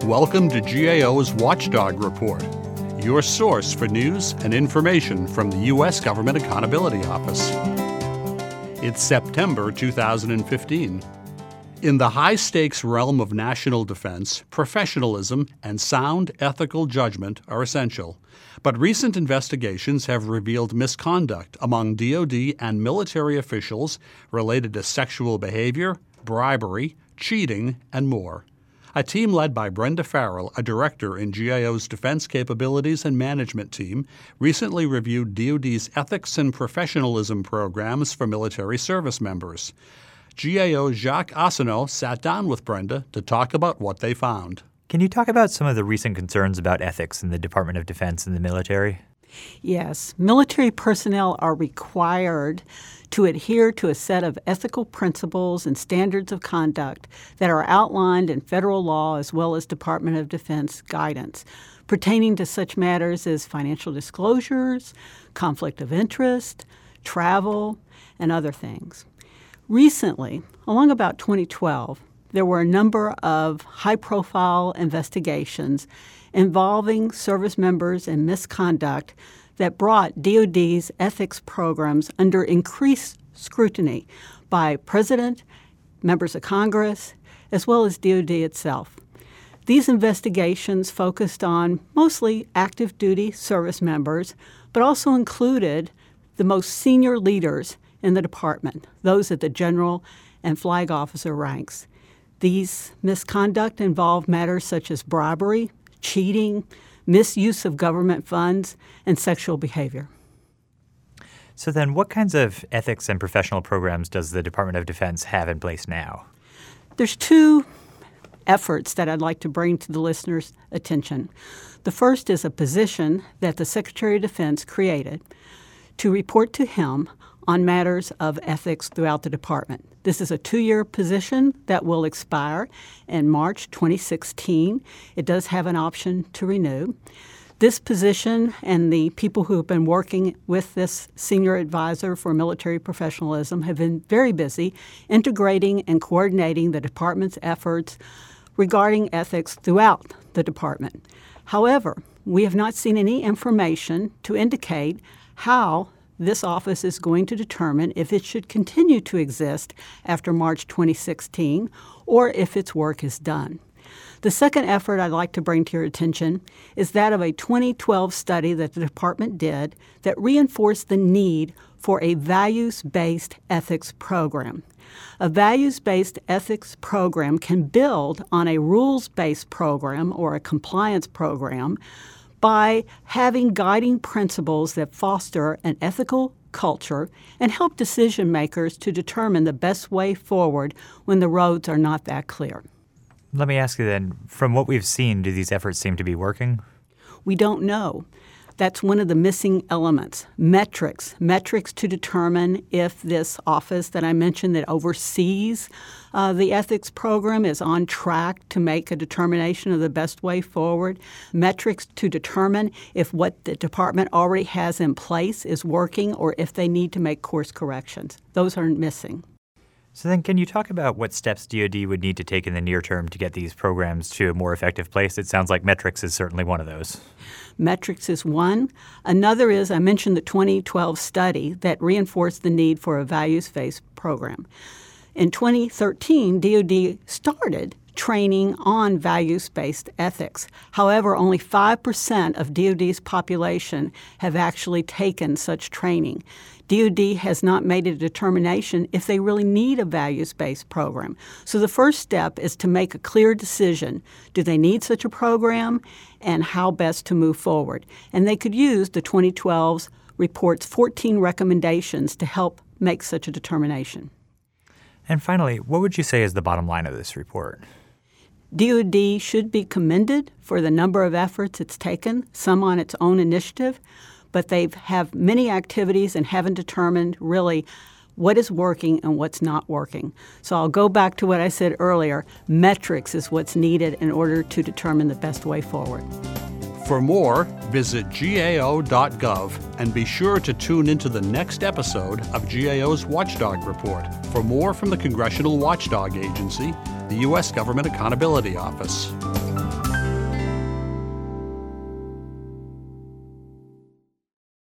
Welcome to GAO's Watchdog Report, your source for news and information from the U.S. Government Accountability Office. It's September 2015. In the high-stakes realm of national defense, professionalism and sound ethical judgment are essential. But recent investigations have revealed misconduct among DoD and military officials related to sexual behavior, bribery, cheating, and more. A team led by Brenda Farrell, a director in GAO's Defense Capabilities and Management Team, recently reviewed DoD's ethics and professionalism programs for military service members. GAO's Jacques Arsenault sat down with Brenda to talk about what they found. Can you talk about some of the recent concerns about ethics in the Department of Defense and the military? Yes. Military personnel are required to adhere to a set of ethical principles and standards of conduct that are outlined in federal law as well as Department of Defense guidance pertaining to such matters as financial disclosures, conflict of interest, travel, and other things. Recently, along about 2012, there were a number of high-profile investigations involving service members and misconduct that brought DoD's ethics programs under increased scrutiny by President, members of Congress, as well as DoD itself. These investigations focused on mostly active duty service members, but also included the most senior leaders in the department, those at the general and flag officer ranks. These misconduct involved matters such as bribery, cheating, misuse of government funds, and sexual behavior. So then what kinds of ethics and professional programs does the Department of Defense have in place now? There's two efforts that I'd like to bring to the listeners' attention. The first is a position that the Secretary of Defense created to report to him on matters of ethics throughout the department. This is a 2-year position that will expire in March 2016. It does have an option to renew. This position and the people who have been working with this senior advisor for military professionalism have been very busy integrating and coordinating the department's efforts regarding ethics throughout the department. However, we have not seen any information to indicate how this office is going to determine if it should continue to exist after March 2016 or if its work is done. The second effort I'd like to bring to your attention is that of a 2012 study that the department did that reinforced the need for a values-based ethics program. A values-based ethics program can build on a rules-based program or a compliance program by having guiding principles that foster an ethical culture and help decision makers to determine the best way forward when the roads are not that clear. Let me ask you then, from what we've seen, do these efforts seem to be working? We don't know. That's one of the missing elements. Metrics to determine if this office that I mentioned that oversees the ethics program is on track to make a determination of the best way forward. Metrics to determine if what the department already has in place is working or if they need to make course corrections. Those are missing. So then can you talk about what steps DoD would need to take in the near term to get these programs to a more effective place? It sounds like metrics is certainly one of those. Metrics is one. Another is, I mentioned the 2012 study that reinforced the need for a values-based program. In 2013, DoD started training on values-based ethics. However, only 5% of DoD's population have actually taken such training. DoD has not made a determination if they really need a values-based program. So the first step is to make a clear decision. Do they need such a program and how best to move forward? And they could use the 2012 report's 14 recommendations to help make such a determination. And finally, what would you say is the bottom line of this report? DoD should be commended for the number of efforts it's taken, some on its own initiative, but they have many activities and haven't determined really what is working and what's not working. So I'll go back to what I said earlier. Metrics is what's needed in order to determine the best way forward. For more, visit GAO.gov and be sure to tune into the next episode of GAO's Watchdog Report for more from the Congressional Watchdog Agency, the U.S. Government Accountability Office.